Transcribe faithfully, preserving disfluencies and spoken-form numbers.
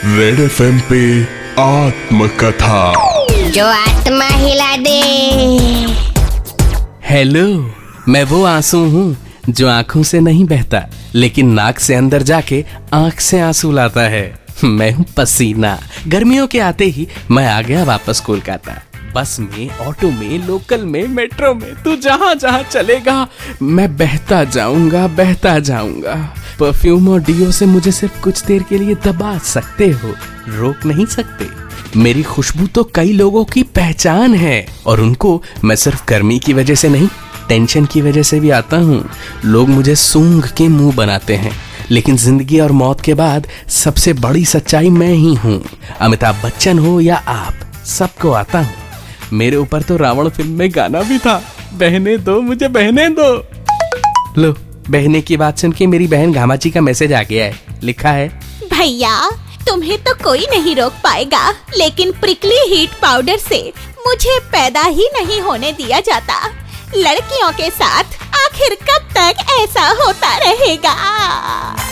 Red FM पे आत्मकथा, जो आत्मा हिला दे। हेलो, मैं वो आंसू हूँ जो आंखों से नहीं बहता, लेकिन नाक से अंदर जाके आंख से आंसू लाता है। मैं हूँ पसीना। गर्मियों के आते ही मैं आ गया वापस कोलकाता। बस में, ऑटो में, लोकल में, मेट्रो में, तू जहाँ जहाँ चलेगा मैं बहता जाऊंगा, बहता जाऊंगा। परफ्यूम और डियो से मुझे सिर्फ कुछ देर के लिए दबा सकते हो, रोक नहीं सकते। मेरी खुशबू तो कई लोगों की पहचान है, और उनको मैं सिर्फ गर्मी की वजह से नहीं, टेंशन की वजह से भी आता हूँ। लोग मुझे सूंघ के मुंह बनाते हैं, लेकिन जिंदगी और मौत के बाद सबसे बड़ी सच्चाई मैं ही हूँ। अमिताभ बच्चन हो या आप, सबको आता हूँ। मेरे ऊपर तो रावण फिल्म में गाना भी था, बहने दो मुझे बहने दो। लो, बहने की बात सुन के मेरी बहन घामाची का मैसेज आ गया है। लिखा है, भैया तुम्हें तो कोई नहीं रोक पाएगा, लेकिन प्रिकली हीट पाउडर से मुझे पैदा ही नहीं होने दिया जाता। लड़कियों के साथ आखिर कब तक ऐसा होता रहेगा?